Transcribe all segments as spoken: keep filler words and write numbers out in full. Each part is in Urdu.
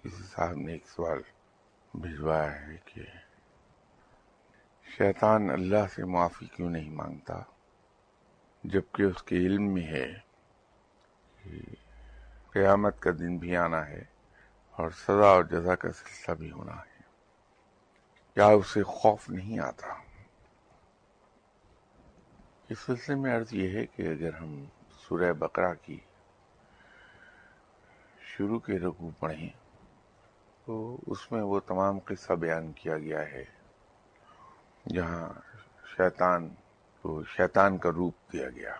کسی صاحب نے ایک سوال بھجوایا ہے کہ شیطان اللہ سے معافی کیوں نہیں مانگتا جبکہ اس کے علم میں ہے کہ قیامت کا دن بھی آنا ہے اور سزا اور جزا کا سلسلہ بھی ہونا ہے، کیا اسے خوف نہیں آتا؟ اس سلسلے میں عرض یہ ہے کہ اگر ہم سورہ بقرہ کی شروع کے رکوع پڑھیں تو اس میں وہ تمام قصہ بیان کیا گیا ہے جہاں شیطان کو شیطان کا روپ دیا گیا۔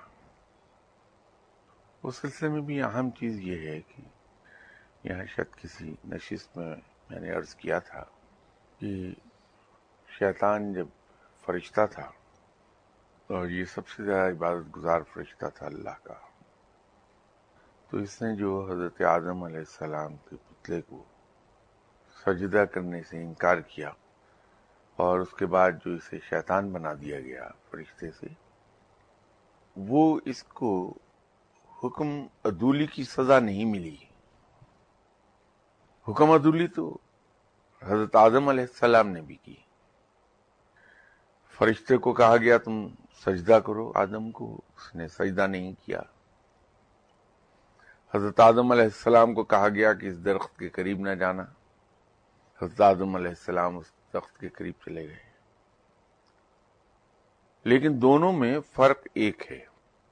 اس سلسلے میں بھی اہم چیز یہ ہے کہ یہاں شاید کسی نشست میں میں نے عرض کیا تھا کہ شیطان جب فرشتہ تھا اور یہ سب سے زیادہ عبادت گزار فرشتہ تھا اللہ کا، تو اس نے جو حضرت آدم علیہ السلام کے پتلے کو سجدہ کرنے سے انکار کیا اور اس کے بعد جو اسے شیطان بنا دیا گیا فرشتے سے، وہ اس کو حکم عدولی کی سزا نہیں ملی۔ حکم عدولی تو حضرت آدم علیہ السلام نے بھی کی۔ فرشتے کو کہا گیا تم سجدہ کرو آدم کو، اس نے سجدہ نہیں کیا۔ حضرت آدم علیہ السلام کو کہا گیا کہ اس درخت کے قریب نہ جانا، حضرت آدم علیہ السلام اس درخت کے قریب چلے گئے۔ لیکن دونوں میں فرق ایک ہے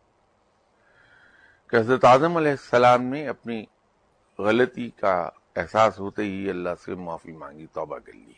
کہ حضرت آدم علیہ السلام نے اپنی غلطی کا احساس ہوتے ہی اللہ سے معافی مانگی، توبہ کر لی،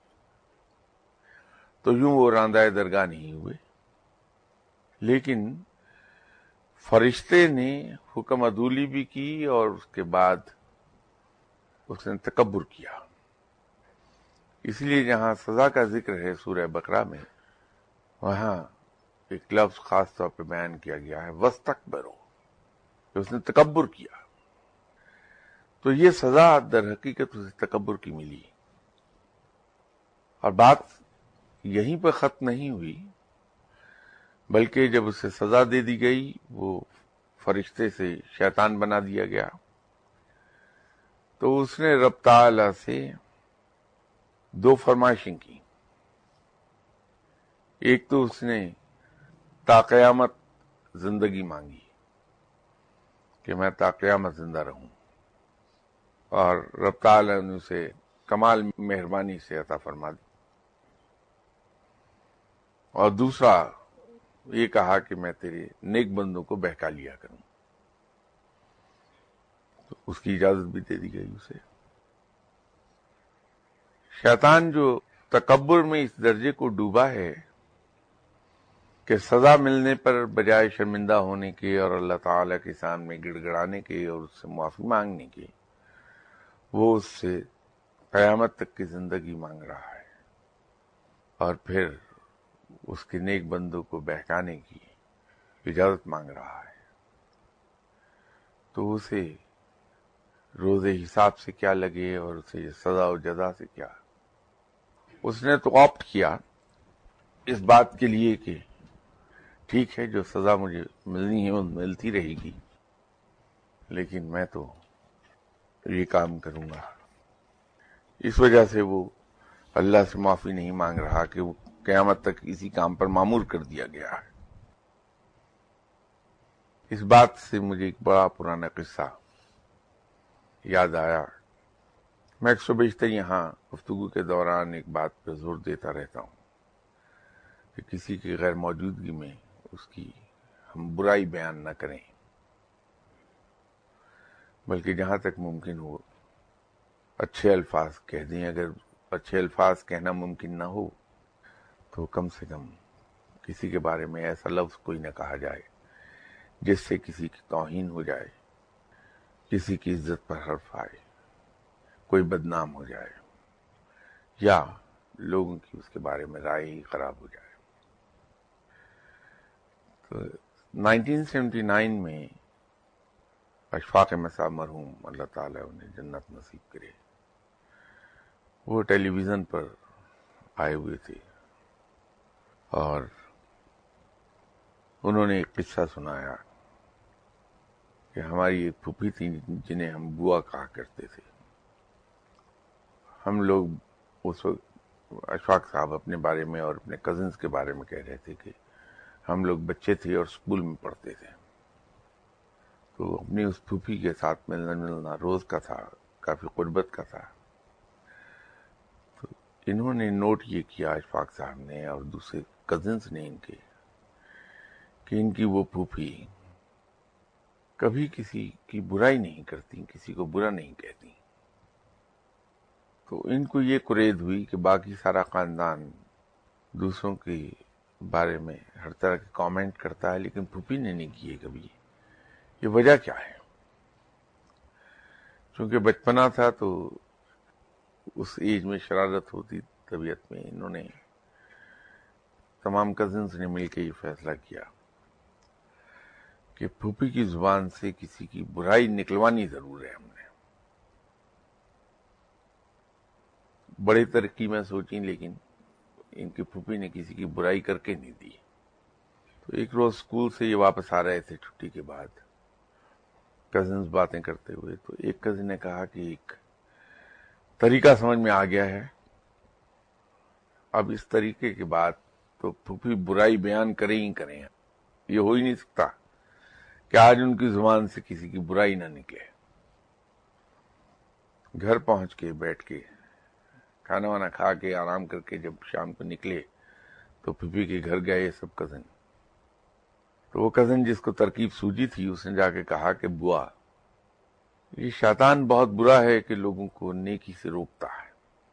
تو یوں وہ راندہ درگاہ نہیں ہوئے۔ لیکن فرشتے نے حکم عدولی بھی کی اور اس کے بعد اس نے تکبر کیا۔ اس لیے جہاں سزا کا ذکر ہے سورہ بقرہ میں، وہاں ایک لفظ خاص طور پہ بیان کیا گیا ہے وَاسْتَكْبَرُوا، کہ اس نے تکبر کیا۔ تو یہ سزا در حقیقت اسے تکبر کی ملی، اور بات یہیں پہ ختم نہیں ہوئی، بلکہ جب اسے سزا دے دی گئی، وہ فرشتے سے شیطان بنا دیا گیا، تو اس نے رب تعالی سے دو فرمائشیں کی۔ ایک تو اس نے تا قیامت زندگی مانگی کہ میں تا قیامت زندہ رہوں، اور رب تعالی نے اسے کمال مہربانی سے عطا فرما دی۔ اور دوسرا یہ کہا کہ میں تیرے نیک بندوں کو بہکا لیا کروں، تو اس کی اجازت بھی دے دی گئی اسے۔ شیطان جو تکبر میں اس درجے کو ڈوبا ہے کہ سزا ملنے پر بجائے شرمندہ ہونے کے اور اللہ تعالی کے سامنے گڑ گڑانے کے اور اس سے معافی مانگنے کے، وہ اس سے قیامت تک کی زندگی مانگ رہا ہے اور پھر اس کے نیک بندوں کو بہکانے کی اجازت مانگ رہا ہے، تو اسے روز حساب سے کیا لگے اور اسے سزا و جزا سے کیا۔ اس نے تو آپٹ کیا اس بات کے لیے کہ ٹھیک ہے، جو سزا مجھے ملنی ہے وہ ملتی رہے گی، لیکن میں تو یہ کام کروں گا۔ اس وجہ سے وہ اللہ سے معافی نہیں مانگ رہا کہ وہ قیامت تک اسی کام پر معمور کر دیا گیا ہے۔ اس بات سے مجھے ایک بڑا پرانا قصہ یاد آیا۔ میں اکثر بیشتر یہاں گفتگو کے دوران ایک بات پہ زور دیتا رہتا ہوں کہ کسی کی غیر موجودگی میں اس کی ہم برائی بیان نہ کریں، بلکہ جہاں تک ممکن ہو اچھے الفاظ کہہ دیں۔ اگر اچھے الفاظ کہنا ممکن نہ ہو تو کم سے کم کسی کے بارے میں ایسا لفظ کوئی نہ کہا جائے جس سے کسی کی توہین ہو جائے، کسی کی عزت پر حرف آئے، کوئی بدنام ہو جائے، یا لوگوں کی اس کے بارے میں رائے ہی خراب ہو جائے۔ تو نائنٹین سیونٹی نائن میں اشفاق مساء مرحوم، اللہ تعالیٰ انہیں جنت نصیب کرے، وہ ٹیلی ویژن پر آئے ہوئے تھے اور انہوں نے ایک قصہ سنایا کہ ہماری ایک پھوپھی تھی جنہیں ہم بوا کہا کرتے تھے، ہم لوگ اس وقت اشفاق صاحب اپنے بارے میں اور اپنے کزنز کے بارے میں کہہ رہے تھے کہ ہم لوگ بچے تھے اور اسکول میں پڑھتے تھے، تو اپنی اس پھوپھی کے ساتھ ملنا ملنا روز کا تھا، کافی قربت کا تھا۔ تو انہوں نے نوٹ یہ کیا، اشفاق صاحب نے اور دوسرے کزنز نے ان کے، کہ ان کی وہ پھوپھی کبھی کسی کی برائی نہیں کرتی، کسی کو برا نہیں کہتی۔ تو ان کو یہ قرید ہوئی کہ باقی سارا خاندان دوسروں کے بارے میں ہر طرح کے کامنٹ کرتا ہے، لیکن پھوپھی نے نہیں کیے کبھی۔ یہ وجہ کیا ہے؟ چونکہ بچپنا تھا تو اس ایج میں شرارت ہوتی طبیعت میں، انہوں نے تمام کزنز نے مل کے یہ فیصلہ کیا کہ پھوپھی کی زبان سے کسی کی برائی نکلوانی ضرور ہے۔ ہم نے بڑی ترقی میں سوچی، لیکن ان کی پھوپھی نے کسی کی برائی کر کے نہیں دی۔ تو ایک روز اسکول سے یہ واپس آ رہے تھے چھٹی کے بعد، کزنز باتیں کرتے ہوئے، تو ایک کزن نے کہا کہ ایک طریقہ سمجھ میں آ گیا ہے، اب اس طریقے کے بعد تو پھوپھی برائی بیان کریں ہی کریں، یہ ہو ہی نہیں سکتا کہ آج ان کی زبان سے کسی کی برائی نہ نکلے۔ گھر پہنچ کے بیٹھ کے کھانا وانا کھا کے آرام کر کے جب شام کو نکلے تو پھوپھی کے گھر گئے سب کزن، تو وہ کزن جس کو ترکیب سوجی تھی اس نے جا کے کہا کہ بوا، یہ شیطان بہت برا ہے کہ لوگوں کو نیکی سے روکتا ہے۔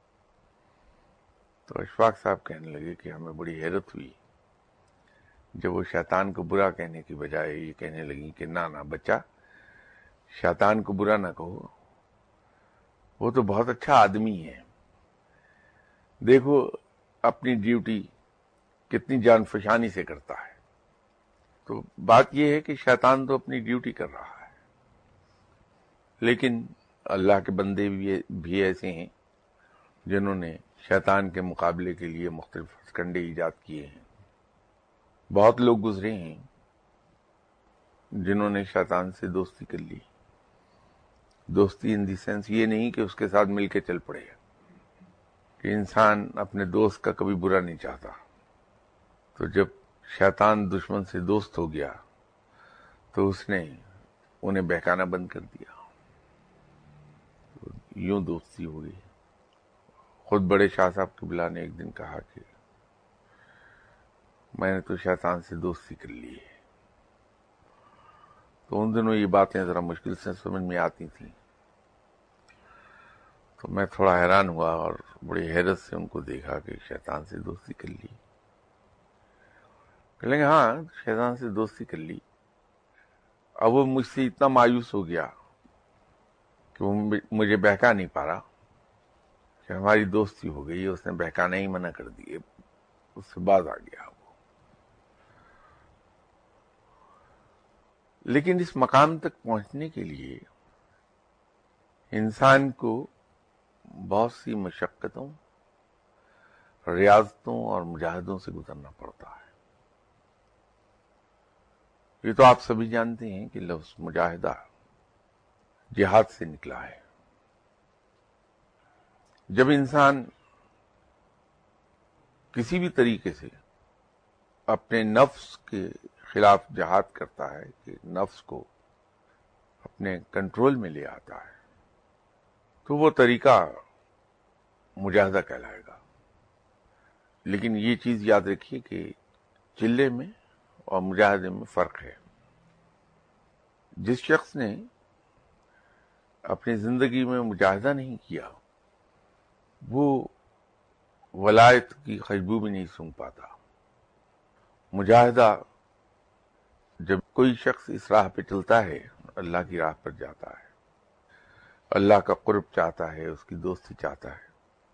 تو اشفاق صاحب کہنے لگے کہ ہمیں بڑی حیرت ہوئی جب وہ شیطان کو برا کہنے کی بجائے یہ کہنے لگی کہ نہ نہ بچہ، شیطان کو برا نہ کہو، وہ تو بہت اچھا آدمی ہے، دیکھو اپنی ڈیوٹی کتنی جان فشانی سے کرتا ہے۔ تو بات یہ ہے کہ شیطان تو اپنی ڈیوٹی کر رہا ہے، لیکن اللہ کے بندے بھی بھی ایسے ہیں جنہوں نے شیطان کے مقابلے کے لیے مختلف ہتھکنڈے ایجاد کیے ہیں۔ بہت لوگ گزرے ہیں جنہوں نے شیطان سے دوستی کر لی، دوستی ان دی سینس یہ نہیں کہ اس کے ساتھ مل کے چل پڑے، کہ انسان اپنے دوست کا کبھی برا نہیں چاہتا۔ تو جب شیطان دشمن سے دوست ہو گیا تو اس نے انہیں بہکانا بند کر دیا، یوں دوستی ہو گئی۔ خود بڑے شاہ صاحب قبلہ نے ایک دن کہا کہ میں نے تو شیطان سے دوستی کر لی ہے۔ تو ان دنوں یہ باتیں ذرا مشکل سے سمجھ میں آتی تھیں، تو میں تھوڑا حیران ہوا اور بڑی حیرت سے ان کو دیکھا کہ شیطان سے دوستی کر لی۔ کہ لیں گے ہاں شیطان سے دوستی کر لی، اب وہ مجھ سے اتنا مایوس ہو گیا کہ وہ مجھے بہکا نہیں پا رہا، کہ ہماری دوستی ہو گئی، اس نے بہکانا ہی منع کر دیے، اس سے باز آ گیا وہ۔ لیکن اس مقام تک پہنچنے کے لیے انسان کو بہت سی مشقتوں، ریاضتوں اور مجاہدوں سے گزرنا پڑتا ہے۔ یہ تو آپ سبھی جانتے ہیں کہ لفظ مجاہدہ جہاد سے نکلا ہے۔ جب انسان کسی بھی طریقے سے اپنے نفس کے خلاف جہاد کرتا ہے، کہ نفس کو اپنے کنٹرول میں لے آتا ہے، تو وہ طریقہ مجاہدہ کہلائے گا۔ لیکن یہ چیز یاد رکھیے کہ چلے میں اور مجاہدے میں فرق ہے۔ جس شخص نے اپنی زندگی میں مجاہدہ نہیں کیا وہ ولایت کی خوشبو بھی نہیں سونگھ پاتا۔ مجاہدہ جب کوئی شخص اس راہ پہ چلتا ہے، اللہ کی راہ پر جاتا ہے، اللہ کا قرب چاہتا ہے، اس کی دوستی چاہتا ہے،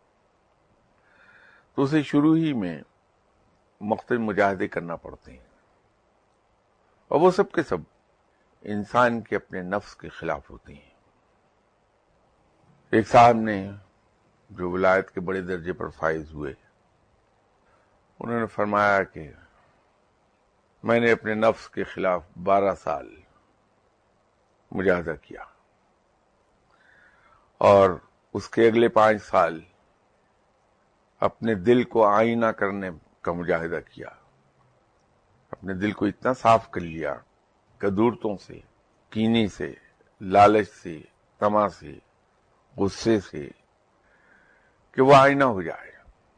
تو اسے شروع ہی میں مختلف مجاہدے کرنا پڑتے ہیں، اور وہ سب کے سب انسان کے اپنے نفس کے خلاف ہوتے ہیں۔ ایک صاحب نے جو ولایت کے بڑے درجے پر فائز ہوئے، انہوں نے فرمایا کہ میں نے اپنے نفس کے خلاف بارہ سال مجاہدہ کیا، اور اس کے اگلے پانچ سال اپنے دل کو آئینہ کرنے کا مجاہدہ کیا، اپنے دل کو اتنا صاف کر لیا کدورتوں سے، کینے سے، لالچ سے، طمع سے، غصے سے، کہ وہ آئینہ ہو جائے۔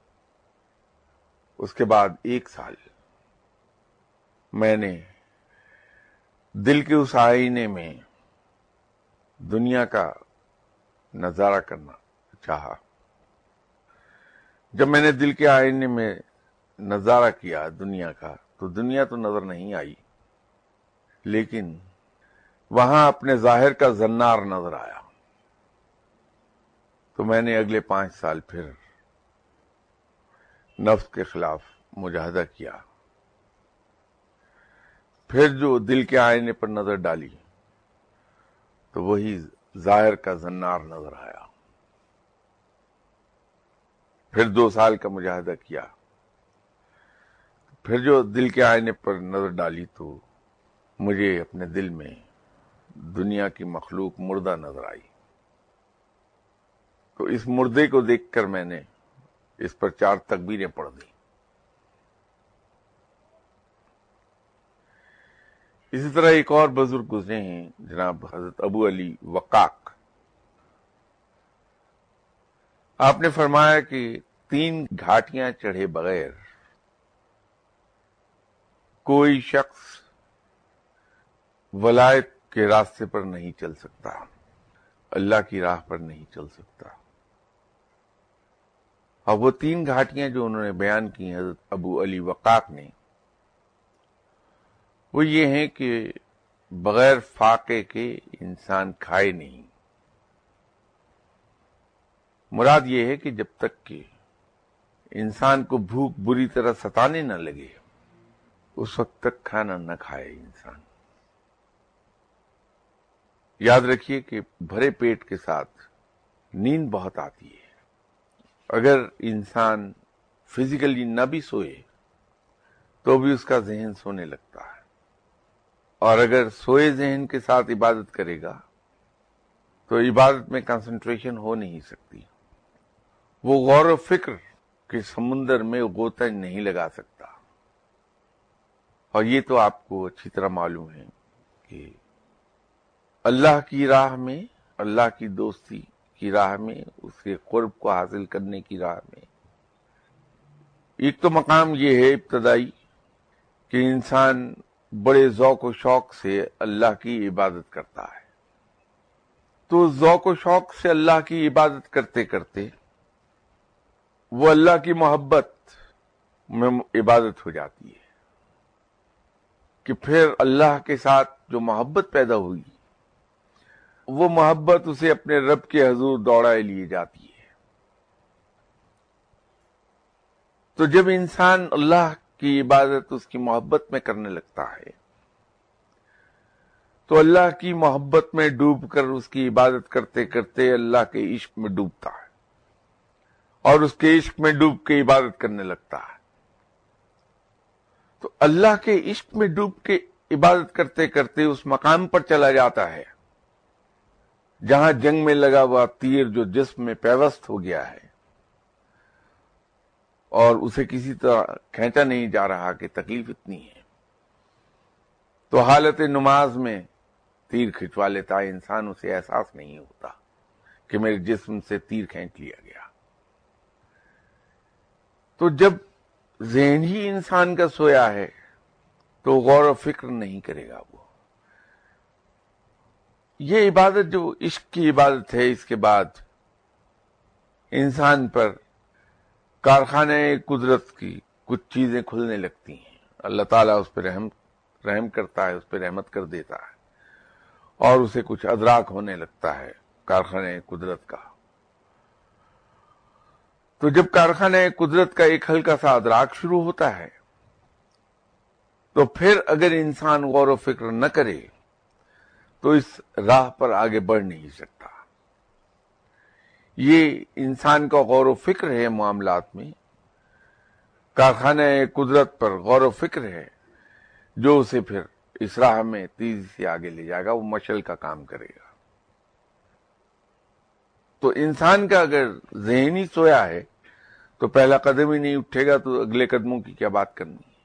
اس کے بعد ایک سال میں نے دل کے اس آئینے میں دنیا کا نظارہ کرنا چاہا۔ جب میں نے دل کے آئینے میں نظارہ کیا دنیا کا، تو دنیا تو نظر نہیں آئی، لیکن وہاں اپنے ظاہر کا زنار نظر آیا۔ تو میں نے اگلے پانچ سال پھر نفس کے خلاف مجاہدہ کیا، پھر جو دل کے آئینے پر نظر ڈالی تو وہی ظاہر کا زنار نظر آیا۔ پھر دو سال کا مجاہدہ کیا، پھر جو دل کے آئینے پر نظر ڈالی تو مجھے اپنے دل میں دنیا کی مخلوق مردہ نظر آئی۔ تو اس مردے کو دیکھ کر میں نے اس پر چار تکبیریں پڑھ دیں۔ اسی طرح ایک اور بزرگ گزرے ہیں، جناب حضرت ابو علی وقاق۔ آپ نے فرمایا کہ تین گھاٹیاں چڑھے بغیر کوئی شخص ولایت کے راستے پر نہیں چل سکتا، اللہ کی راہ پر نہیں چل سکتا۔ اور وہ تین گھاٹیاں جو انہوں نے بیان کی حضرت ابو علی وقاق نے، وہ یہ ہیں کہ بغیر فاقے کے انسان کھائے نہیں۔ مراد یہ ہے کہ جب تک کہ انسان کو بھوک بری طرح ستانے نہ لگے، اس وقت تک کھانا نہ کھائے انسان۔ یاد رکھیے کہ بھرے پیٹ کے ساتھ نیند بہت آتی ہے۔ اگر انسان فزیکلی نہ بھی سوئے تو بھی اس کا ذہن سونے لگتا ہے، اور اگر سوئے ذہن کے ساتھ عبادت کرے گا تو عبادت میں کنسنٹریشن ہو نہیں سکتی، وہ غور و فکر کے سمندر میں غوطہ نہیں لگا سکتا۔ اور یہ تو آپ کو اچھی طرح معلوم ہے کہ اللہ کی راہ میں، اللہ کی دوستی کی راہ میں، اس کے قرب کو حاصل کرنے کی راہ میں ایک تو مقام یہ ہے ابتدائی کہ انسان بڑے ذوق و شوق سے اللہ کی عبادت کرتا ہے۔ تو ذوق و شوق سے اللہ کی عبادت کرتے کرتے وہ اللہ کی محبت میں عبادت ہو جاتی ہے، کہ پھر اللہ کے ساتھ جو محبت پیدا ہوئی، وہ محبت اسے اپنے رب کے حضور دوڑائے لیے جاتی ہے۔ تو جب انسان اللہ کی عبادت اس کی محبت میں کرنے لگتا ہے تو اللہ کی محبت میں ڈوب کر اس کی عبادت کرتے کرتے اللہ کے عشق میں ڈوبتا ہے، اور اس کے عشق میں ڈوب کے عبادت کرنے لگتا ہے۔ تو اللہ کے عشق میں ڈوب کے عبادت کرتے کرتے اس مقام پر چلا جاتا ہے جہاں جنگ میں لگا ہوا تیر جو جسم میں پیوست ہو گیا ہے اور اسے کسی طرح کھینچا نہیں جا رہا کہ تکلیف اتنی ہے، تو حالت نماز میں تیر کھنچوا لیتا ہے انسان، اسے احساس نہیں ہوتا کہ میرے جسم سے تیر کھینچ لیا گیا۔ تو جب ذہن ہی انسان کا سویا ہے تو غور و فکر نہیں کرے گا وہ۔ یہ عبادت جو عشق کی عبادت ہے، اس کے بعد انسان پر کارخانے قدرت کی کچھ چیزیں کھلنے لگتی ہیں، اللہ تعالیٰ اس پہ رحم رحم کرتا ہے، اس پہ رحمت کر دیتا ہے، اور اسے کچھ ادراک ہونے لگتا ہے کارخانے قدرت کا۔ تو جب کارخانے قدرت کا ایک ہلکا سا ادراک شروع ہوتا ہے تو پھر اگر انسان غور و فکر نہ کرے تو اس راہ پر آگے بڑھ نہیں سکتا۔ یہ انسان کا غور و فکر ہے معاملات میں، کارخانہ قدرت پر غور و فکر ہے جو اسے پھر اس راہ میں تیزی سے آگے لے جائے گا، وہ مشل کا کام کرے گا۔ تو انسان کا اگر ذہن ہی سویا ہے تو پہلا قدم ہی نہیں اٹھے گا تو اگلے قدموں کی کیا بات کرنی ہے.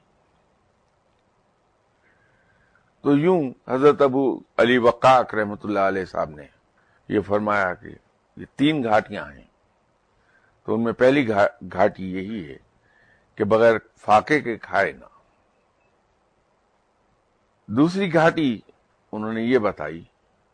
تو یوں حضرت ابو علی وقاق رحمۃ اللہ علیہ صاحب نے یہ فرمایا کہ یہ تین گھاٹیاں ہیں، تو ان میں پہلی گھاٹی یہی ہے کہ بغیر فاقے کے کھائے نہ. دوسری گھاٹی انہوں نے یہ بتائی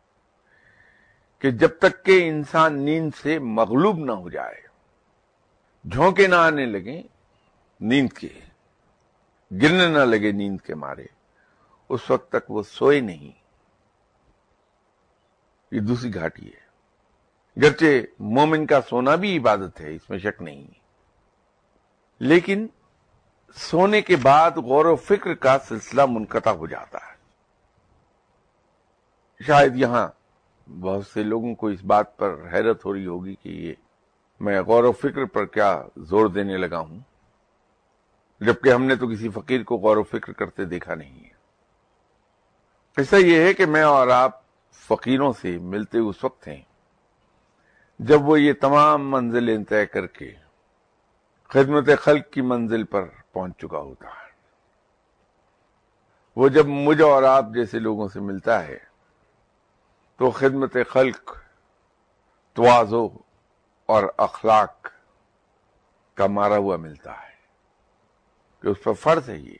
کہ جب تک کہ انسان نیند سے مغلوب نہ ہو جائے، جھونکے نہ آنے لگیں نیند کے، گرنے نہ لگے نیند کے مارے، اس وقت تک وہ سوئے نہیں. یہ دوسری گھاٹی ہے. گرچہ مومن کا سونا بھی عبادت ہے، اس میں شک نہیں، لیکن سونے کے بعد غور و فکر کا سلسلہ منقطع ہو جاتا ہے. شاید یہاں بہت سے لوگوں کو اس بات پر حیرت ہو رہی ہوگی کہ یہ میں غور و فکر پر کیا زور دینے لگا ہوں، جبکہ ہم نے تو کسی فقیر کو غور و فکر کرتے دیکھا نہیں ہے. قصہ یہ ہے کہ میں اور آپ فقیروں سے ملتے اس وقت ہیں جب وہ یہ تمام منزلیں طے کر کے خدمت خلق کی منزل پر پہنچ چکا ہوتا ہے. وہ جب مجھ اور آپ جیسے لوگوں سے ملتا ہے تو خدمت خلق، تواضع اور اخلاق کا مارا ہوا ملتا ہے کہ اس پر فرض ہے یہ،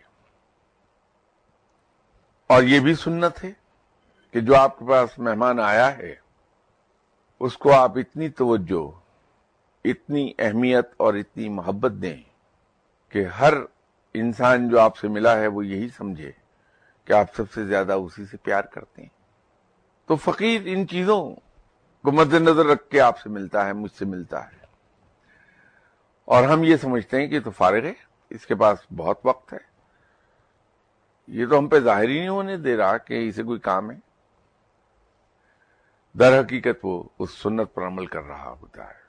اور یہ بھی سنت ہے کہ جو آپ کے پاس مہمان آیا ہے اس کو آپ اتنی توجہ، اتنی اہمیت اور اتنی محبت دیں کہ ہر انسان جو آپ سے ملا ہے وہ یہی سمجھے کہ آپ سب سے زیادہ اسی سے پیار کرتے ہیں. تو فقیر ان چیزوں کو مد نظر رکھ کے آپ سے ملتا ہے، مجھ سے ملتا ہے، اور ہم یہ سمجھتے ہیں کہ یہ تو فارغ ہے، اس کے پاس بہت وقت ہے، یہ تو ہم پہ ظاہر ہی نہیں ہونے دے رہا کہ اسے کوئی کام ہے. در حقیقت وہ اس سنت پر عمل کر رہا ہوتا ہے.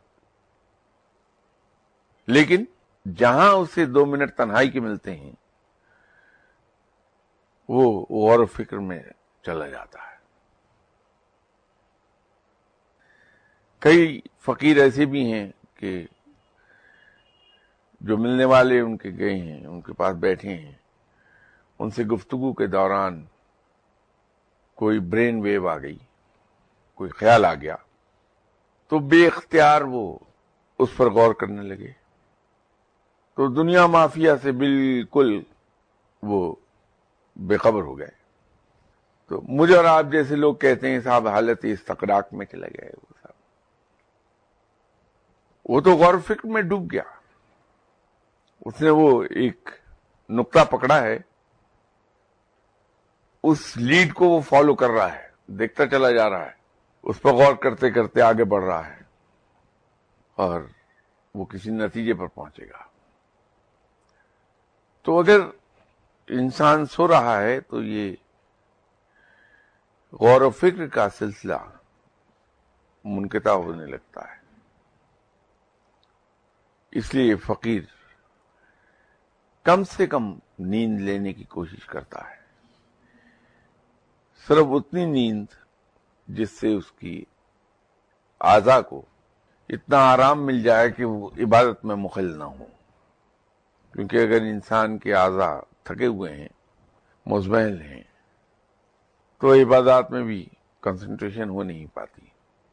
لیکن جہاں اسے دو منٹ تنہائی کے ملتے ہیں وہ غور و فکر میں چلا جاتا ہے. کئی فقیر ایسے بھی ہیں کہ جو ملنے والے ان کے گئے ہیں، ان کے پاس بیٹھے ہیں، ان سے گفتگو کے دوران کوئی برین ویو آ گئی، کوئی خیال آ گیا، تو بے اختیار وہ اس پر غور کرنے لگے، تو دنیا مافیا سے بالکل وہ بے خبر ہو گئے. تو مجھے اور آپ جیسے لوگ کہتے ہیں صاحب حالت استقراق میں چلے گئے، وہ صاحب وہ تو غور و فکر میں ڈوب گیا. اس نے وہ ایک نقطہ پکڑا ہے، اس لیڈ کو وہ فالو کر رہا ہے، دیکھتا چلا جا رہا ہے، اس پر غور کرتے کرتے آگے بڑھ رہا ہے، اور وہ کسی نتیجے پر پہنچے گا. تو اگر انسان سو رہا ہے تو یہ غور و فکر کا سلسلہ منقطع ہونے لگتا ہے. اس لیے فقیر کم سے کم نیند لینے کی کوشش کرتا ہے، صرف اتنی نیند جس سے اس کی اعضاء کو اتنا آرام مل جائے کہ وہ عبادت میں مخل نہ ہو. کیونکہ اگر انسان کے اعضاء تھکے ہوئے ہیں، مزمحل ہیں، تو عبادات میں بھی کنسنٹریشن ہو نہیں پاتی.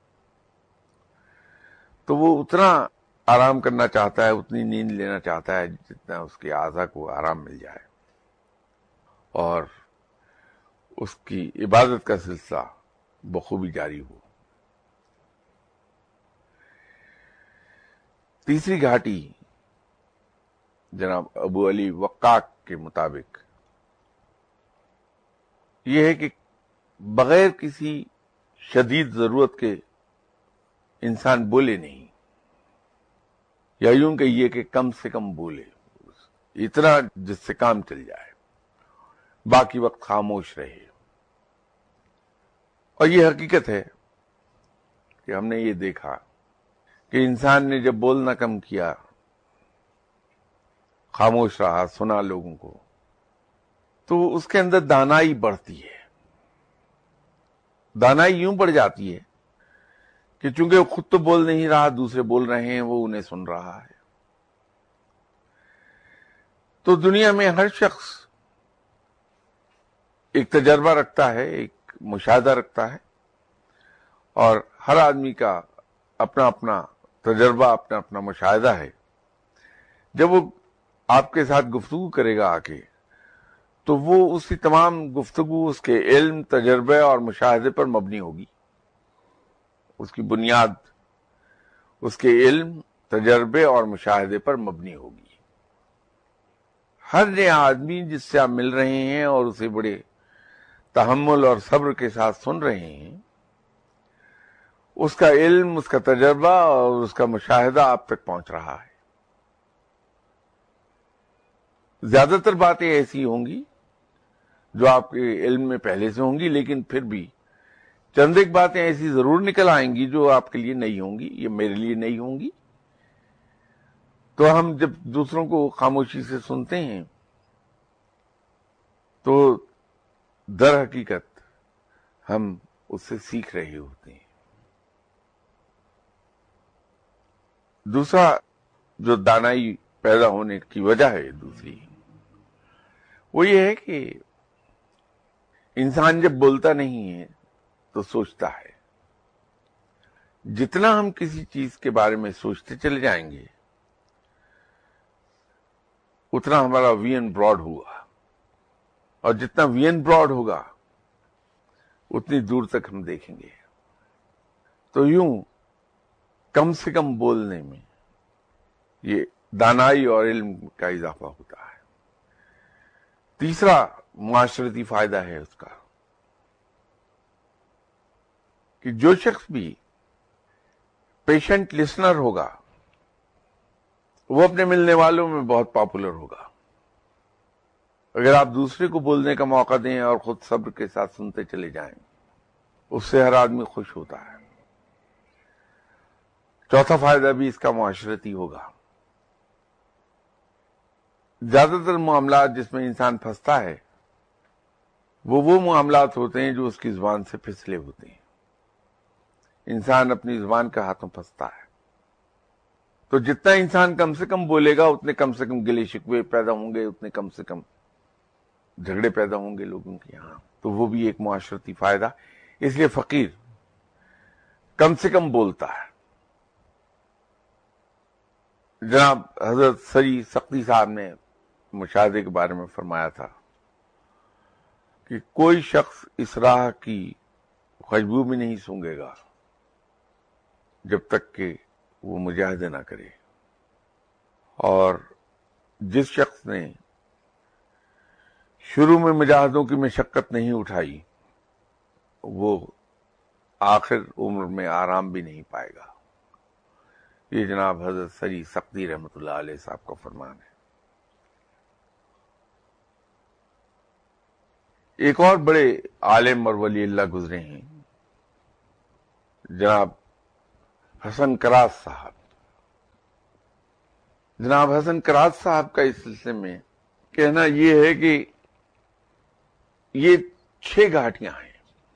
تو وہ اتنا آرام کرنا چاہتا ہے، اتنی نیند لینا چاہتا ہے جتنا اس کے اعضاء کو آرام مل جائے اور اس کی عبادت کا سلسلہ بخوبی جاری ہو. تیسری گھاٹی جناب ابو علی وقاق کے مطابق یہ ہے کہ بغیر کسی شدید ضرورت کے انسان بولے نہیں، یا یوں کہیے کہ کم سے کم بولے، اتنا جس سے کام چل جائے، باقی وقت خاموش رہے. اور یہ حقیقت ہے کہ ہم نے یہ دیکھا کہ انسان نے جب بولنا کم کیا، خاموش رہا، سنا لوگوں کو، تو اس کے اندر دانائی بڑھتی ہے. دانائی یوں بڑھ جاتی ہے کہ چونکہ وہ خود تو بول نہیں رہا، دوسرے بول رہے ہیں، وہ انہیں سن رہا ہے. تو دنیا میں ہر شخص ایک تجربہ رکھتا ہے، ایک مشاہدہ رکھتا ہے، اور ہر آدمی کا اپنا اپنا تجربہ، اپنا اپنا مشاہدہ ہے. جب وہ آپ کے ساتھ گفتگو کرے گا آ کے، تو وہ اس کی تمام گفتگو اس کے علم، تجربے اور مشاہدے پر مبنی ہوگی. اس کی بنیاد اس کے علم، تجربے اور مشاہدے پر مبنی ہوگی. ہر نیا آدمی جس سے آپ مل رہے ہیں اور اسے بڑے تحمل اور صبر کے ساتھ سن رہے ہیں، اس کا علم، اس کا تجربہ اور اس کا مشاہدہ آپ تک پہنچ رہا ہے. زیادہ تر باتیں ایسی ہوں گی جو آپ کے علم میں پہلے سے ہوں گی، لیکن پھر بھی چند ایک باتیں ایسی ضرور نکل آئیں گی جو آپ کے لیے نہیں ہوں گی، یہ میرے لیے نہیں ہوں گی. تو ہم جب دوسروں کو خاموشی سے سنتے ہیں تو در حقیقت ہم اس سے سیکھ رہے ہوتے ہیں. دوسرا جو دانائی پیدا ہونے کی وجہ ہے دوسری، وہ یہ ہے کہ انسان جب بولتا نہیں ہے تو سوچتا ہے. جتنا ہم کسی چیز کے بارے میں سوچتے چلے جائیں گے، اتنا ہمارا وین براڈ ہوگا، اور جتنا وین براڈ ہوگا اتنی دور تک ہم دیکھیں گے. تو یوں کم سے کم بولنے میں یہ دانائی اور علم کا اضافہ ہوتا ہے. تیسرا معاشرتی فائدہ ہے اس کا کہ جو شخص بھی پیشنٹ لسنر ہوگا وہ اپنے ملنے والوں میں بہت پاپولر ہوگا. اگر آپ دوسرے کو بولنے کا موقع دیں اور خود صبر کے ساتھ سنتے چلے جائیں، اس سے ہر آدمی خوش ہوتا ہے. چوتھا فائدہ بھی اس کا معاشرتی ہوگا. زیادہ تر معاملات جس میں انسان پھنستا ہے وہ وہ معاملات ہوتے ہیں جو اس کی زبان سے پھسلے ہوتے ہیں. انسان اپنی زبان کا ہاتھوں پھنستا ہے. تو جتنا انسان کم سے کم بولے گا اتنے کم سے کم گلے شکوے پیدا ہوں گے، اتنے کم سے کم جھگڑے پیدا ہوں گے لوگوں کے یہاں. تو وہ بھی ایک معاشرتی فائدہ. اس لیے فقیر کم سے کم بولتا ہے. جناب حضرت سری سختی صاحب نے مشاہدے کے بارے میں فرمایا تھا کہ کوئی شخص اس راہ کی خوشبو بھی نہیں سونگھے گا جب تک کہ وہ مجاہدے نہ کرے. اور جس شخص نے شروع میں مجاہدوں کی مشقت نہیں اٹھائی وہ آخر عمر میں آرام بھی نہیں پائے گا. یہ جناب حضرت سری سختی رحمۃ اللہ علیہ صاحب کا فرمان ہے. ایک اور بڑے عالم اور ولی اللہ گزرے ہیں، جناب حسن کراس صاحب. جناب حسن کراس صاحب کا اس سلسلے میں کہنا یہ ہے کہ یہ چھ گھاٹیاں ہیں.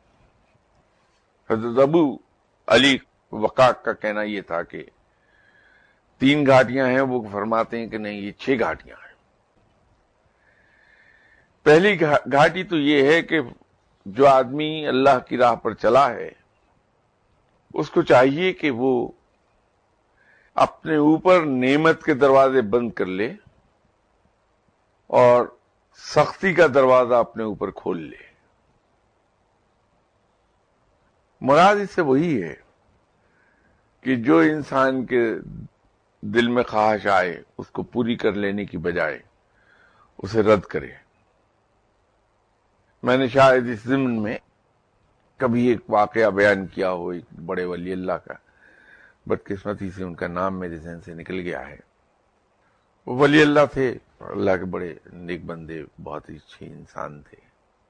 حضرت ابو علی وقاق کا کہنا یہ تھا کہ تین گھاٹیاں ہیں، وہ فرماتے ہیں کہ نہیں، یہ چھ گھاٹیاں ہیں. پہلی گھاٹی تو یہ ہے کہ جو آدمی اللہ کی راہ پر چلا ہے اس کو چاہیے کہ وہ اپنے اوپر نعمت کے دروازے بند کر لے اور سختی کا دروازہ اپنے اوپر کھول لے. مراد اس سے وہی ہے کہ جو انسان کے دل میں خواہش آئے اس کو پوری کر لینے کی بجائے اسے رد کرے. میں نے شاید اس ضمن میں کبھی ایک واقعہ بیان کیا ہو ایک بڑے ولی اللہ کا، بدقسمتی سے ان کا نام میرے ذہن سے نکل گیا ہے. وہ ولی اللہ تھے، اللہ کے بڑے نیک بندے، بہت ہی اچھے انسان تھے.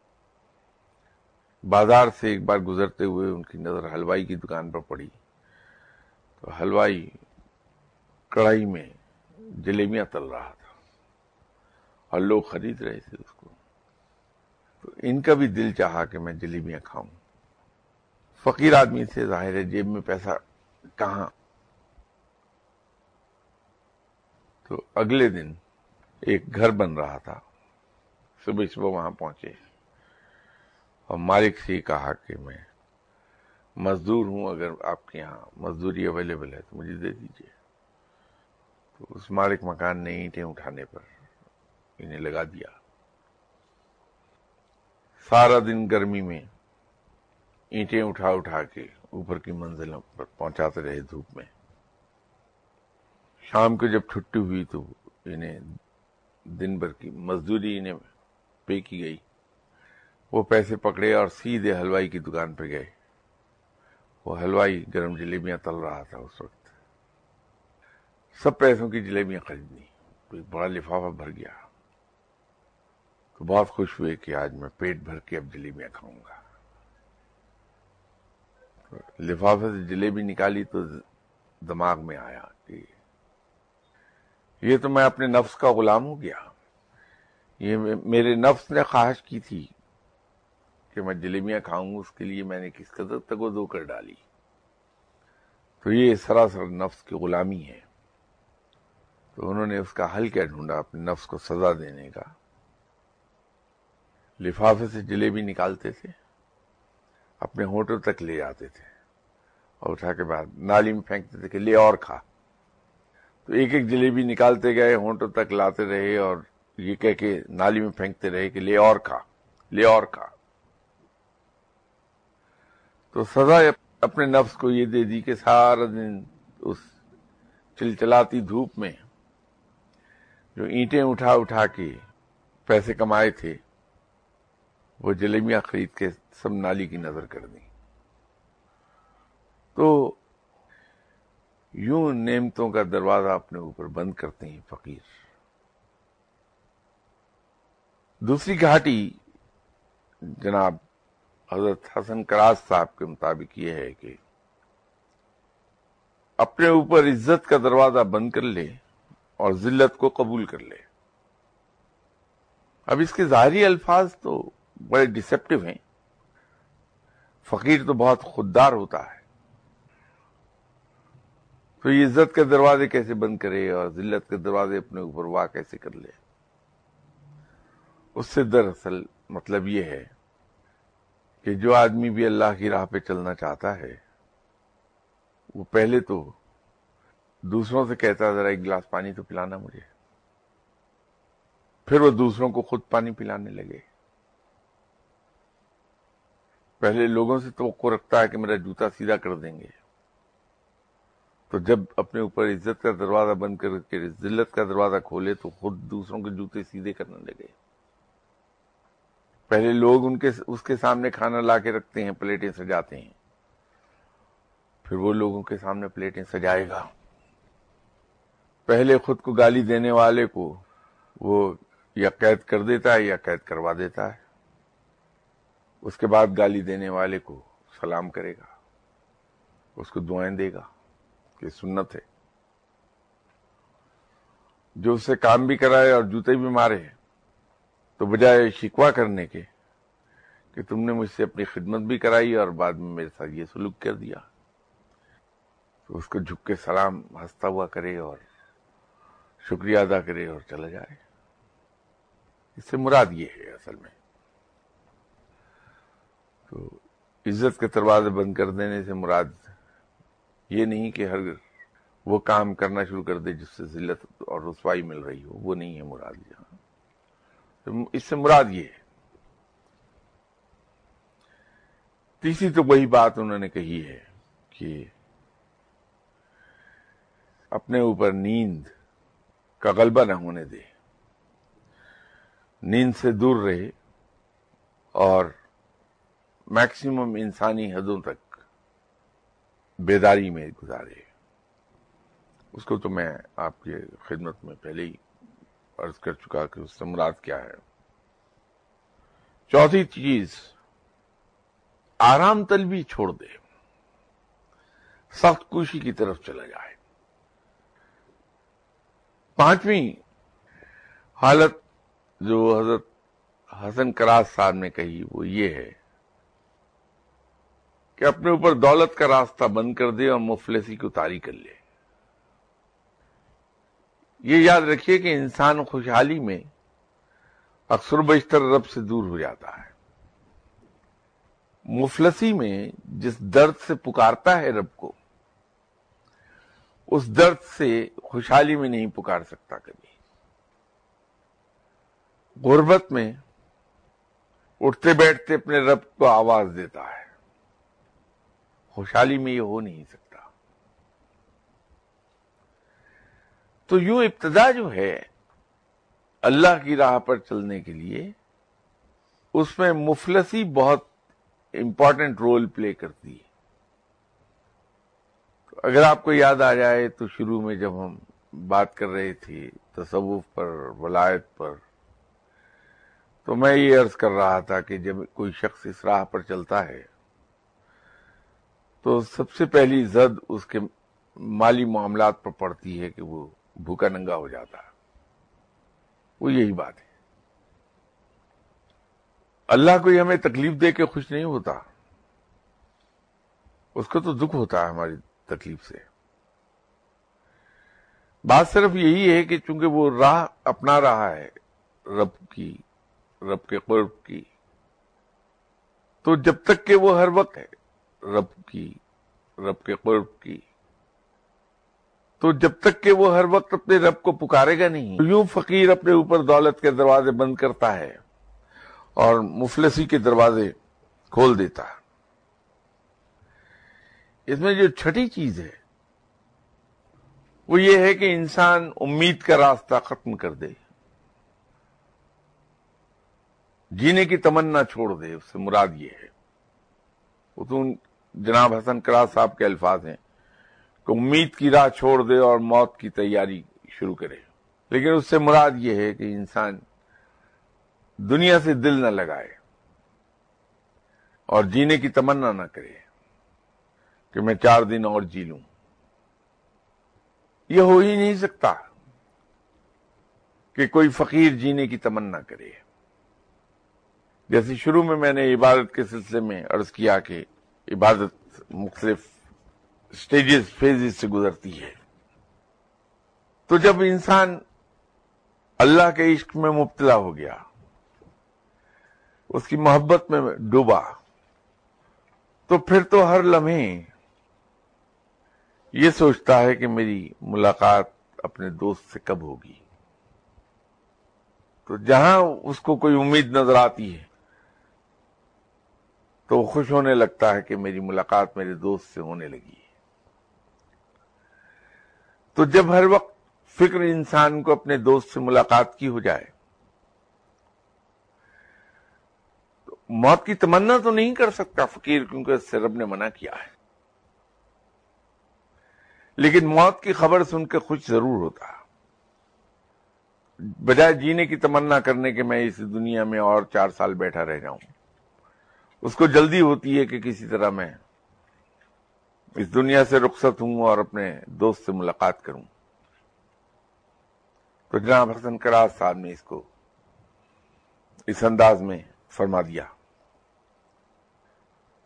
بازار سے ایک بار گزرتے ہوئے ان کی نظر حلوائی کی دکان پر پڑی، تو حلوائی کڑھائی میں جلیبیاں تل رہا تھا اور لوگ خرید رہے تھے اس کو. تو ان کا بھی دل چاہا کہ میں جلیبیاں کھاؤں. فقیر آدمی سے ظاہر ہے جیب میں پیسہ کہاں. تو اگلے دن ایک گھر بن رہا تھا. صبح صبح وہاں پہنچے اور مالک سے یہ کہا کہ میں مزدور ہوں، اگر آپ کے یہاں مزدوری اویلیبل ہے تو مجھے دے دیجیے. تو اس مالک مکان نے اینٹیں اٹھانے پر انہیں لگا دیا. سارا دن گرمی میں اینٹیں اٹھا اٹھا کے اوپر کی منزلوں پر پہنچاتے رہے دھوپ میں. شام کو جب چھٹی ہوئی تو انہیں دن بھر کی مزدوری انہیں پے کی گئی. وہ پیسے پکڑے اور سیدھے حلوائی کی دکان پہ گئے. وہ حلوائی گرم جلیبیاں تل رہا تھا اس وقت. سب پیسوں کی جلیبیاں خریدنی. تو ایک بڑا لفافہ بھر گیا. تو بہت خوش ہوئے کہ آج میں پیٹ بھر کے اب جلیبیاں کھاؤں گا. لفافے سے جلیبی نکالی تو دماغ میں آیا کہ یہ تو میں اپنے نفس کا غلام ہو گیا. یہ میرے نفس نے خواہش کی تھی کہ میں جلیبیاں کھاؤں، اس کے لیے میں نے کس قدر تک و دو کر ڈالی. تو یہ سراسر نفس کی غلامی ہے. تو انہوں نے اس کا حل کیا ڈھونڈا اپنے نفس کو سزا دینے کا. لفافے سے جلیبی نکالتے تھے، اپنے ہونٹوں تک لے جاتے تھے اور اٹھا کے بعد نالی میں پھینکتے تھے کہ لے اور کھا. تو ایک ایک جلیبی نکالتے گئے، ہونٹوں تک لاتے رہے اور یہ کہہ کے نالی میں پھینکتے رہے کہ لے اور کھا، لے اور کھا. تو سزا اپنے نفس کو یہ دے دی کہ سارا دن اس چلچلاتی دھوپ میں جو اینٹیں اٹھا اٹھا کے پیسے کمائے تھے وہ جلیبیاں خرید کے سب نالی کی نظر کر دیں. تو یوں نعمتوں کا دروازہ اپنے اوپر بند کرتے ہیں فقیر. دوسری گھاٹی جناب حضرت حسن کراس صاحب کے مطابق یہ ہے کہ اپنے اوپر عزت کا دروازہ بند کر لے اور ذلت کو قبول کر لے. اب اس کے ظاہری الفاظ تو بڑے ڈسیپٹو ہیں. فقیر تو بہت خوددار ہوتا ہے. تو یہ عزت کے دروازے کیسے بند کرے اور ذلت کے دروازے اپنے اوپر واہ کیسے کر لے. اس سے دراصل مطلب یہ ہے کہ جو آدمی بھی اللہ کی راہ پہ چلنا چاہتا ہے وہ پہلے تو دوسروں سے کہتا ذرا ایک گلاس پانی تو پلانا مجھے، پھر وہ دوسروں کو خود پانی پلانے لگے. پہلے لوگوں سے توقع رکھتا ہے کہ میرا جوتا سیدھا کر دیں گے، تو جب اپنے اوپر عزت کا دروازہ بند کر کے ذلت کا دروازہ کھولے تو خود دوسروں کے جوتے سیدھے کرنے لگے. پہلے لوگ ان کے اس کے سامنے کھانا لا کے رکھتے ہیں، پلیٹیں سجاتے ہیں، پھر وہ لوگوں کے سامنے پلیٹیں سجائے گا. پہلے خود کو گالی دینے والے کو وہ یا قید کر دیتا ہے یا قید کروا دیتا ہے. اس کے بعد گالی دینے والے کو سلام کرے گا، اس کو دعائیں دے گا کہ سنت ہے. جو اس سے کام بھی کرائے اور جوتے بھی مارے تو بجائے شکوہ کرنے کے کہ تم نے مجھ سے اپنی خدمت بھی کرائی اور بعد میں میرے ساتھ یہ سلوک کر دیا، تو اس کو جھک کے سلام ہنستا ہوا کرے اور شکریہ ادا کرے اور چلا جائے. اس سے مراد یہ ہے اصل میں. تو عزت کے دروازے بند کر دینے سے مراد یہ نہیں کہ ہر وہ کام کرنا شروع کر دے جس سے ذلت اور رسوائی مل رہی ہو، وہ نہیں ہے مراد. یہاں اس سے مراد یہ ہے. تیسری تو وہی بات انہوں نے کہی ہے کہ اپنے اوپر نیند کا غلبہ نہ ہونے دے، نیند سے دور رہے اور میکسیمم انسانی حدوں تک بیداری میں گزارے. اس کو تو میں آپ کی خدمت میں پہلے ہی عرض کر چکا کہ اس سے مراد کیا ہے. چوتھی چیز، آرام طلبی چھوڑ دے، سخت کوشی کی طرف چلا جائے. پانچویں حالت جو حضرت حسن کراس صاحب نے کہی وہ یہ ہے کہ اپنے اوپر دولت کا راستہ بند کر دے اور مفلسی کو طاری کر لے۔ یہ یاد رکھیے کہ انسان خوشحالی میں اکثر و بیشتر رب سے دور ہو جاتا ہے، مفلسی میں جس درد سے پکارتا ہے رب کو، اس درد سے خوشحالی میں نہیں پکار سکتا کبھی۔ غربت میں اٹھتے بیٹھتے اپنے رب کو آواز دیتا ہے، خوشحالی میں یہ ہو نہیں سکتا۔ تو یوں ابتدا جو ہے اللہ کی راہ پر چلنے کے لیے، اس میں مفلسی بہت امپورٹنٹ رول پلے کرتی ہے۔ اگر آپ کو یاد آ جائے تو شروع میں جب ہم بات کر رہے تھے تصوف پر، ولایت پر، تو میں یہ عرض کر رہا تھا کہ جب کوئی شخص اس راہ پر چلتا ہے تو سب سے پہلی زد اس کے مالی معاملات پر پڑتی ہے کہ وہ بھوکا ننگا ہو جاتا ہے۔ وہ یہی بات ہے۔ اللہ کوئی ہمیں تکلیف دے کے خوش نہیں ہوتا، اس کو تو دکھ ہوتا ہے ہماری تکلیف سے۔ بات صرف یہی ہے کہ چونکہ وہ راہ اپنا رہا ہے رب کی، رب کے قرب کی، تو جب تک کہ وہ ہر وقت ہے رب کی، رب کے قرب کی، تو جب تک کہ وہ ہر وقت اپنے رب کو پکارے گا نہیں، یوں فقیر اپنے اوپر دولت کے دروازے بند کرتا ہے اور مفلسی کے دروازے کھول دیتا ہے۔ اس میں جو چھٹی چیز ہے وہ یہ ہے کہ انسان امید کا راستہ ختم کر دے، جینے کی تمنا چھوڑ دے۔ اس سے مراد یہ ہے، وہ تو جناب حسن کراس صاحب کے الفاظ ہیں کہ امید کی راہ چھوڑ دے اور موت کی تیاری شروع کرے، لیکن اس سے مراد یہ ہے کہ انسان دنیا سے دل نہ لگائے اور جینے کی تمنا نہ کرے کہ میں چار دن اور جی لوں۔ یہ ہو ہی نہیں سکتا کہ کوئی فقیر جینے کی تمنا کرے۔ جیسے شروع میں میں نے عبادت کے سلسلے میں عرض کیا کہ عبادت مختلف سٹیجز، فیزز سے گزرتی ہے۔ تو جب انسان اللہ کے عشق میں مبتلا ہو گیا، اس کی محبت میں ڈوبا، تو پھر تو ہر لمحے یہ سوچتا ہے کہ میری ملاقات اپنے دوست سے کب ہوگی۔ تو جہاں اس کو کوئی امید نظر آتی ہے تو وہ خوش ہونے لگتا ہے کہ میری ملاقات میرے دوست سے ہونے لگی ہے۔ تو جب ہر وقت فکر انسان کو اپنے دوست سے ملاقات کی ہو جائے تو موت کی تمنا تو نہیں کر سکتا فقیر، کیونکہ اس سے رب نے منع کیا ہے، لیکن موت کی خبر سن کے خوش ضرور ہوتا ہے۔ بجائے جینے کی تمنا کرنے کے میں اس دنیا میں اور چار سال بیٹھا رہ جاؤں، اس کو جلدی ہوتی ہے کہ کسی طرح میں اس دنیا سے رخصت ہوں اور اپنے دوست سے ملاقات کروں۔ تو جناب حسن کراس صاحب نے اس کو اس انداز میں فرما دیا۔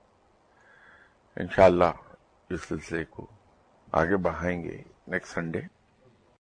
انشاءاللہ اس سلسلے کو آگے بڑھائیں گے نیکسٹ سنڈے۔